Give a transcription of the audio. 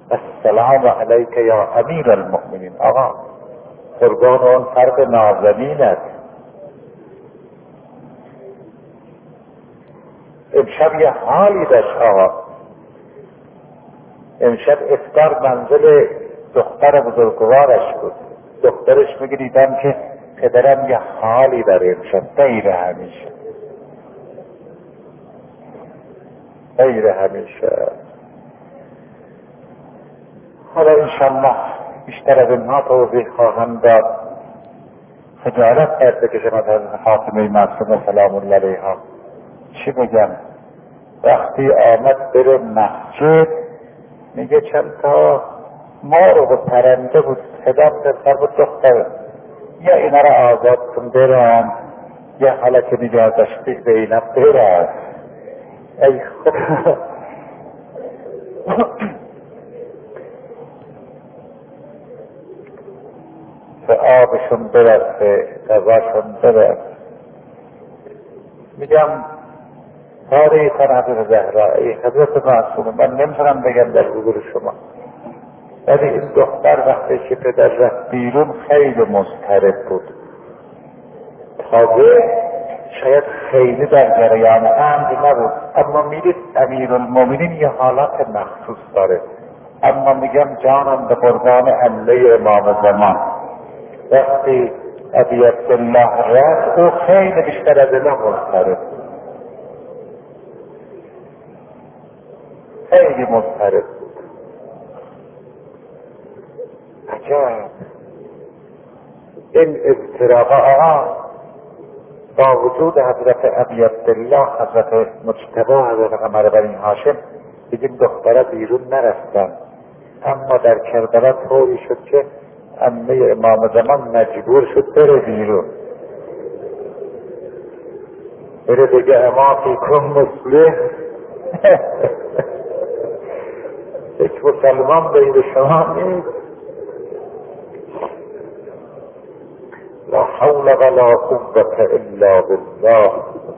السلام علیک یا امیر المؤمنین. آقا قربان اون فرد نازنینت. امشب یه حالی داشت آقا. امشب افطار منزل دختر بزرگوارش بود. دخترش میگه دیدم که پدرم یه حالی داره امشب غیر همیشه، غیر همیشه. حالا انشالله بیشتر از اینها توضیح خواهم داد. خجالت باید بکشم از فاطمه معصومه سلام الله علیها. چی بگم؟ وقتی آمد بره مسجد میگه چند تا مار و پرنده بود صدا در بود دختر، یا اینا را آزاد کن برن، یا حالا که نگاه داشتی به اینا برن. ای خدا به آبشون برسه، غذاشون برسه. میگم تاریخ حضرت زهرا، ای حضرت معصومه، من نمیتونم بگم در حضور شما، ولی این دختر وقتی که پدر رفت بیرون خیلی مضطرب بود. تازه شاید خیلی در جریان امر نبود، اما میدید امیرالمومنین یه حالات مخصوص داره. اما میگم جانم به قربان عمه امام زمان، وقتی ابی عبدالله رفت او خیلی بیشتر از اینا مضطرب، خیلی مضطرب بود. عجب این اضطراب. آقا با وجود حضرت ابی عبدالله، حضرت مجتبی، حضرت قمر بنی هاشم، دیگه دختره بیرون نرفتن، اما در کربلا طوری شد که عمه امام زمان مجبور شد بره بیرون، بره بگه اما فیکم مسلم. یک مسلمان بین شما نیست. لا حول ولا قوة الا بالله.